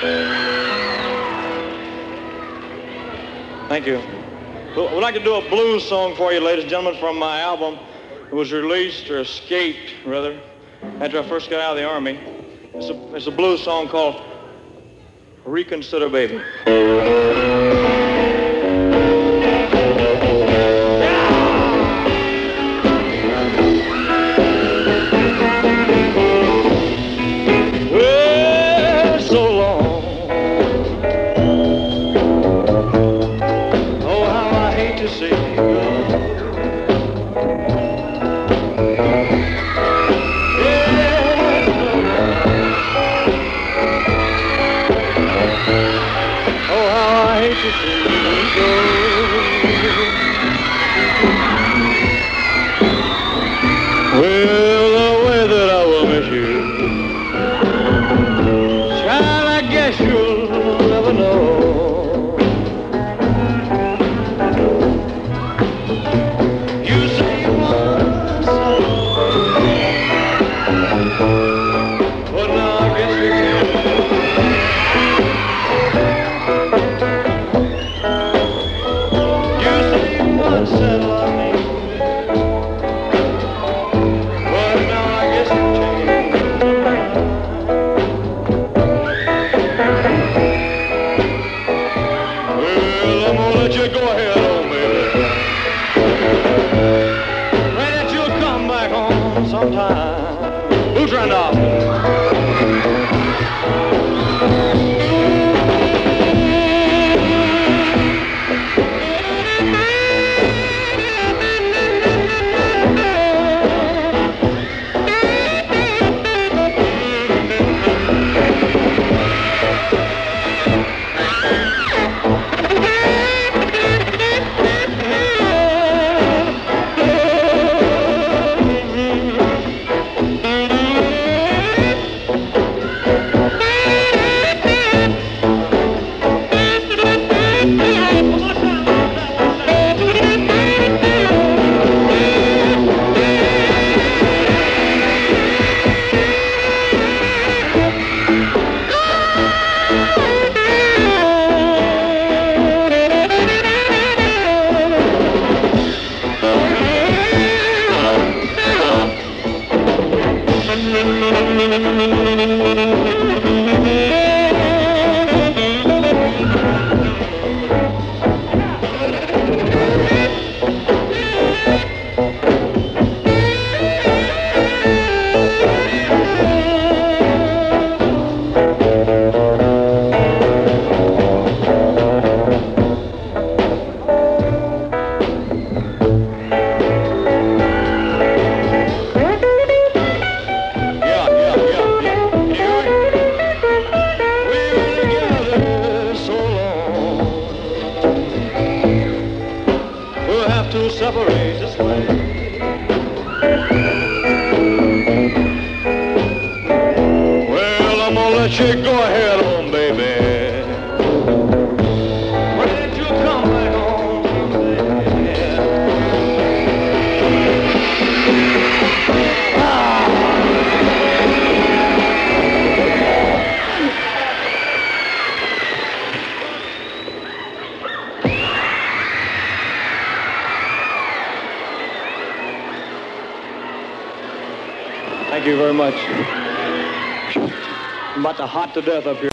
Thank you. We'd like to do a blues song for you, ladies and gentlemen, from my album. It was released, or escaped, rather, after I first got out of the Army. It's a blues song called Reconsider Baby. Well, the way that I will miss you, child, I guess you'll never know. You say you want but now I guess you can't. You say you want to settle on me. Go ahead, old baby. Pray that you'll come back home sometime. Who's Randolph? To separate this way. Well, I'm gonna let you go ahead on, baby. Why didn't you come back home, baby? Thank you very much. I'm about to hot to death up here.